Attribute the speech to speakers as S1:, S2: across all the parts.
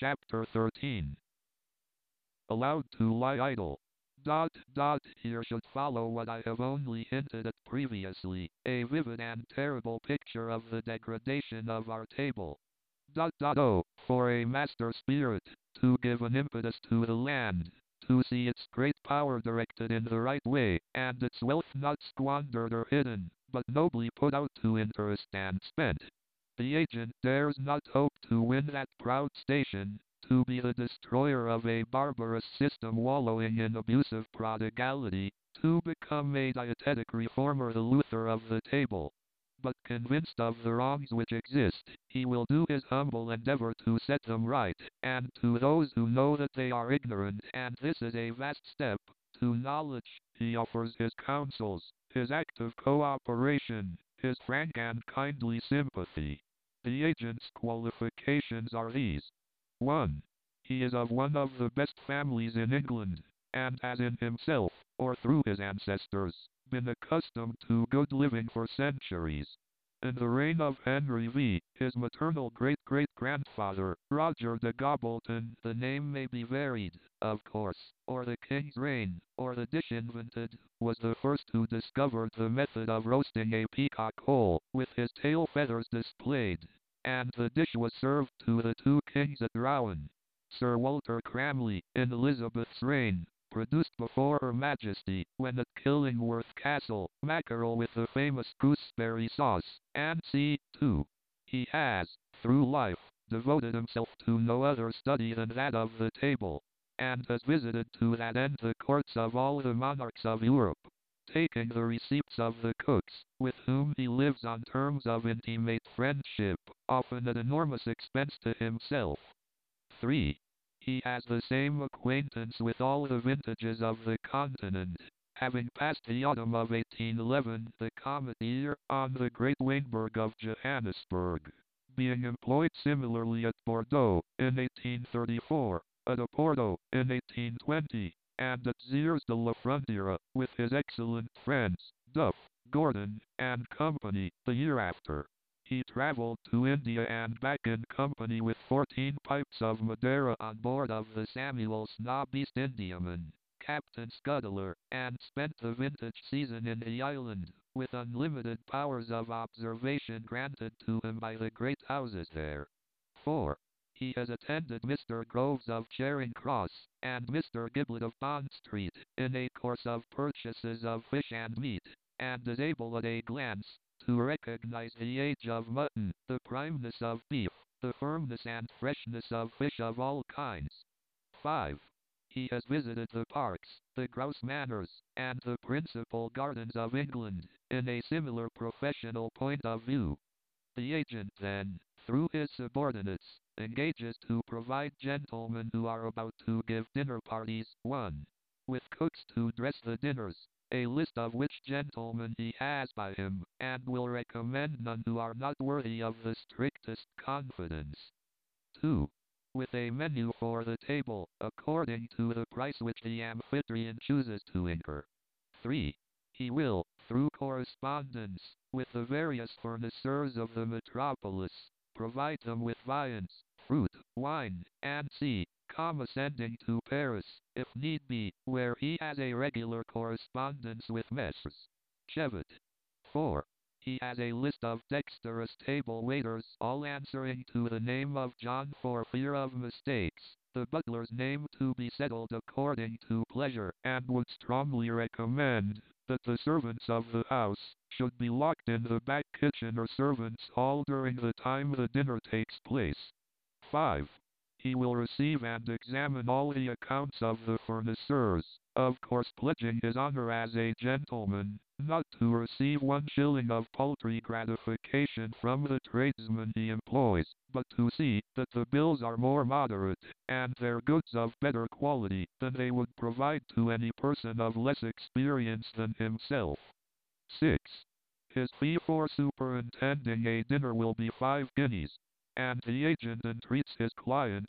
S1: Chapter 13. Allowed to lie idle. Here should follow what I have only hinted at previously, a vivid and terrible picture of the degradation of our table. For a master spirit, to give an impetus to the land, to see its great power directed in the right way, and its wealth not squandered or hidden, but nobly put out to interest and spent. The agent dares not hope to win that proud station, to be the destroyer of a barbarous system wallowing in abusive prodigality, to become a dietetic reformer, the Luther of the table. But convinced of the wrongs which exist, he will do his humble endeavor to set them right, and to those who know that they are ignorant, and this is a vast step, to knowledge, he offers his counsels, his active cooperation, his frank and kindly sympathy. The agent's qualifications are these. 1. He is of one of the best families in England, and has in himself, or through his ancestors, been accustomed to good living for centuries. In the reign of Henry V, his maternal great-great-grandfather, Roger de Gobbleton, the name may be varied, of course, or the king's reign, or the dish invented, was the first who discovered the method of roasting a peacock whole, with his tail feathers displayed, and the dish was served to the two kings at Rouen. Sir Walter Cramley, in Elizabeth's reign, produced before Her Majesty, when at Killingworth Castle, mackerel with the famous gooseberry sauce, and see, too. He has, through life, devoted himself to no other study than that of the table, and has visited to that end the courts of all the monarchs of Europe, taking the receipts of the cooks, with whom he lives on terms of intimate friendship, often at enormous expense to himself. 3. He has the same acquaintance with all the vintages of the continent, having passed the autumn of 1811, the comet year, on the great Wynberg of Johannesburg, being employed similarly at Bordeaux, in 1834, at Oporto, in 1820, and at Ziers de la Frontiera, with his excellent friends, Duff, Gordon, and Company, the year after. He traveled to India and back in company with 14 pipes of Madeira on board of the Samuel Snob East Indiaman, Captain Scuddler, and spent the vintage season in the island, with unlimited powers of observation granted to him by the great houses there. 4. He has attended Mr. Groves of Charing Cross, and Mr. Giblet of Bond Street, in a course of purchases of fish and meat, and is able at a glance to recognize the age of mutton, the primeness of beef, the firmness and freshness of fish of all kinds. 5. He has visited the parks, the grouse manors, and the principal gardens of England, in a similar professional point of view. The agent then, through his subordinates, engages to provide gentlemen who are about to give dinner parties, 1. With cooks to dress the dinners, a list of which gentlemen he has by him, and will recommend none who are not worthy of the strictest confidence. 2. With a menu for the table, according to the price which the amphitryon chooses to incur. 3. He will, through correspondence, with the various furnishers of the metropolis, provide them with viands, fruit, wine, and sending to Paris, if need be, where he has a regular correspondence with Messrs. Chevet. 4. He has a list of dexterous table waiters, all answering to the name of John for fear of mistakes, the butler's name to be settled according to pleasure, and would strongly recommend that the servants of the house should be locked in the back kitchen or servants' hall during the time the dinner takes place. 5. He will receive and examine all the accounts of the furnishers, of course pledging his honor as a gentleman, not to receive 1 shilling of paltry gratification from the tradesmen he employs, but to see that the bills are more moderate, and their goods of better quality, than they would provide to any person of less experience than himself. 6. His fee for superintending a dinner will be 5 guineas, and the agent entreats his clients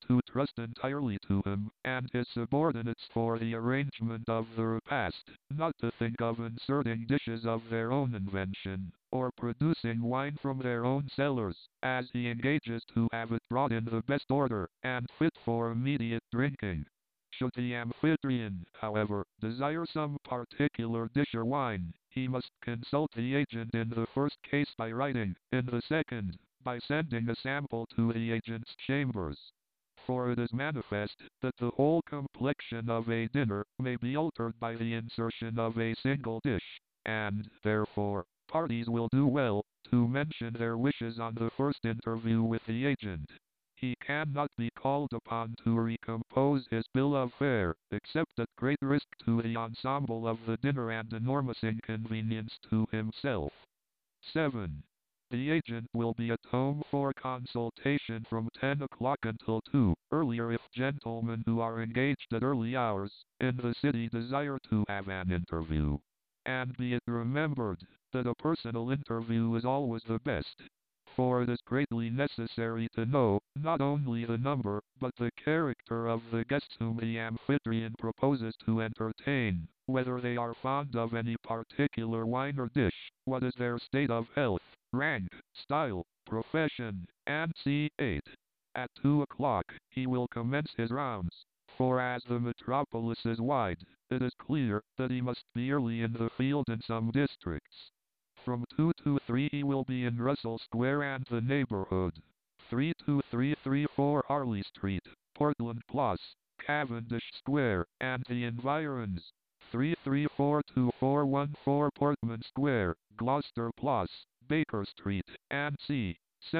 S1: to trust entirely to him and his subordinates for the arrangement of the repast, not to think of inserting dishes of their own invention, or producing wine from their own cellars, as he engages to have it brought in the best order, and fit for immediate drinking. Should the amphitryon, however, desire some particular dish or wine, he must consult the agent in the first case by writing, in the second, by sending a sample to the agent's chambers. For it is manifest that the whole complexion of a dinner may be altered by the insertion of a single dish, and, therefore, parties will do well to mention their wishes on the first interview with the agent. He cannot be called upon to recompose his bill of fare, except at great risk to the ensemble of the dinner and enormous inconvenience to himself. 7. The agent will be at home for consultation from 10 o'clock until 2, earlier if gentlemen who are engaged at early hours in the city desire to have an interview. And be it remembered that a personal interview is always the best, for it is greatly necessary to know, not only the number, but the character of the guests whom the amphitryon proposes to entertain, whether they are fond of any particular wine or dish, what is their state of health, rank, style, profession, and c. 8. At 2 o'clock, he will commence his rounds, for as the metropolis is wide, it is clear that he must be early in the field in some districts. From 2 to 3 he will be in Russell Square and the neighborhood. 3 to 334 Harley Street, Portland Place, Cavendish Square, and the environs. 334 to 414 Portman Square, Gloucester Place, Baker Street, and c.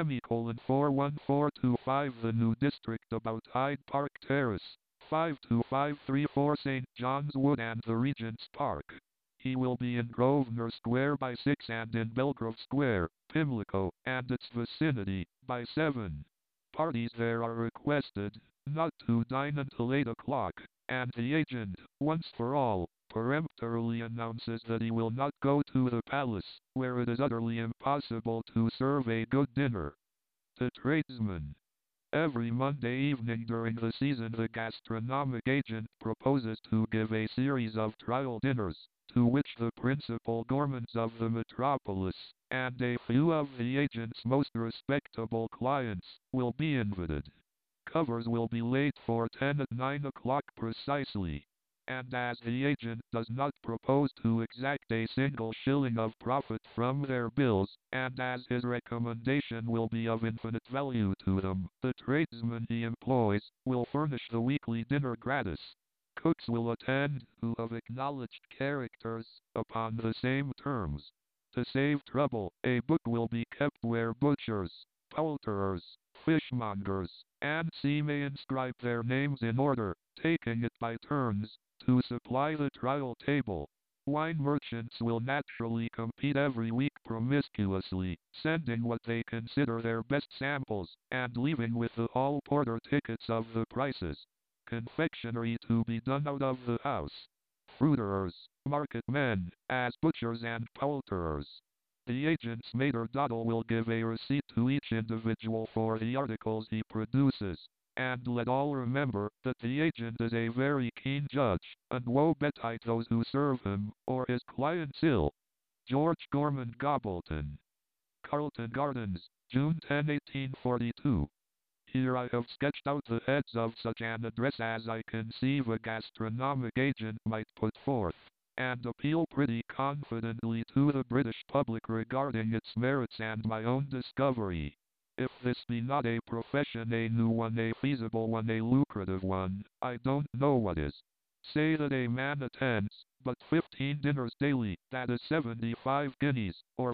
S1: 414 to 5 the new district about Hyde Park Terrace. 5 to 534 St. John's Wood and the Regent's Park. He will be in Grosvenor Square by 6 and in Belgrave Square, Pimlico, and its vicinity, by 7. Parties there are requested not to dine until 8 o'clock, and the agent, once for all, peremptorily announces that he will not go to the palace, where it is utterly impossible to serve a good dinner. To tradesmen. Every Monday evening during the season the gastronomic agent proposes to give a series of trial dinners, to which the principal gourmands of the metropolis, and a few of the agent's most respectable clients, will be invited. Covers will be laid for 10 at 9 o'clock precisely, and as the agent does not propose to exact a single shilling of profit from their bills, and as his recommendation will be of infinite value to them, the tradesmen he employs will furnish the weekly dinner gratis. Cooks will attend, who have acknowledged characters, upon the same terms. To save trouble, a book will be kept where butchers, poulterers, fishmongers, and c. may inscribe their names in order, taking it by turns, to supply the trial table. Wine merchants will naturally compete every week promiscuously, sending what they consider their best samples, and leaving with the hall porter tickets of the prices. Confectionery to be done out of the house. Fruiterers, market men, as butchers and poulterers. The agent's maitre d'hotel will give a receipt to each individual for the articles he produces, and let all remember that the agent is a very keen judge, and woe betide those who serve him, or his clients ill. George Gorman Gobbleton. Carlton Gardens, June 10, 1842. Here I have sketched out the heads of such an address as I conceive a gastronomic agent might put forth, and appeal pretty confidently to the British public regarding its merits and my own discovery. If this be not a profession, a new one, a feasible one, a lucrative one, I don't know what is. Say that a man attends but 15 dinners daily, that is 75 guineas, or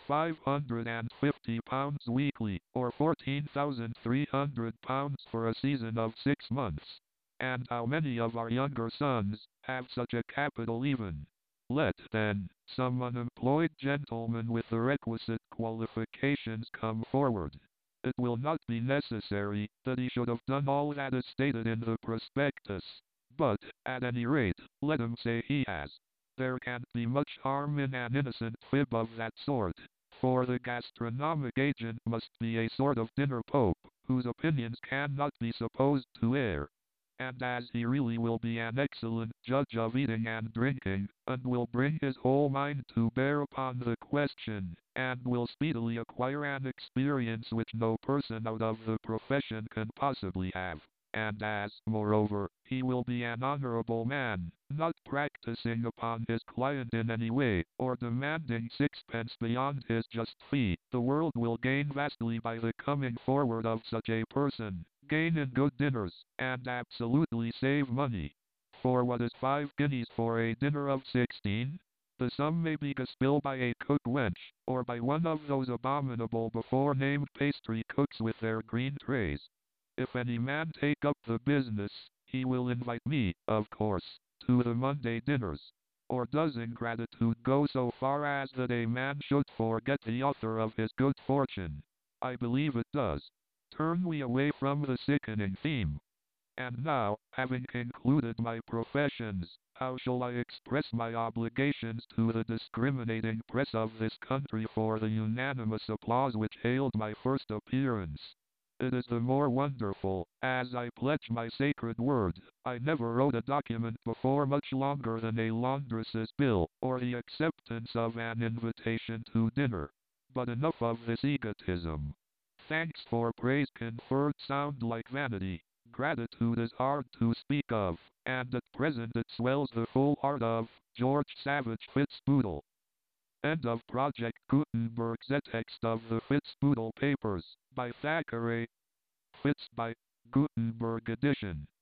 S1: £550 weekly, or £14,300 for a season of 6 months. And how many of our younger sons have such a capital even? Let, then, some unemployed gentleman with the requisite qualifications come forward. It will not be necessary that he should have done all that is stated in the prospectus, but, at any rate, let him say he has. There can't be much harm in an innocent fib of that sort, for the gastronomic agent must be a sort of dinner pope, whose opinions cannot be supposed to err. And as he really will be an excellent judge of eating and drinking, and will bring his whole mind to bear upon the question, and will speedily acquire an experience which no person out of the profession can possibly have. And as, moreover, he will be an honorable man, not practicing upon his client in any way, or demanding sixpence beyond his just fee, the world will gain vastly by the coming forward of such a person, gain in good dinners, and absolutely save money. For what is 5 guineas for a dinner of 16? The sum may be gaspilled by a cook wench, or by one of those abominable before-named pastry cooks with their green trays. If any man take up the business, he will invite me, of course, to the Monday dinners. Or does ingratitude go so far as that a man should forget the author of his good fortune? I believe it does. Turn we away from the sickening theme. And now, having concluded my professions, how shall I express my obligations to the discriminating press of this country for the unanimous applause which hailed my first appearance? It is the more wonderful, as I pledge my sacred word, I never wrote a document before much longer than a laundress's bill, or the acceptance of an invitation to dinner. But enough of this egotism. Thanks for praise conferred sound like vanity. Gratitude is hard to speak of, and at present it swells the full heart of George Savage Fitzboodle. End of Project Gutenberg. The text of the Fitzboodle Papers by Thackeray. Fitz by Gutenberg edition.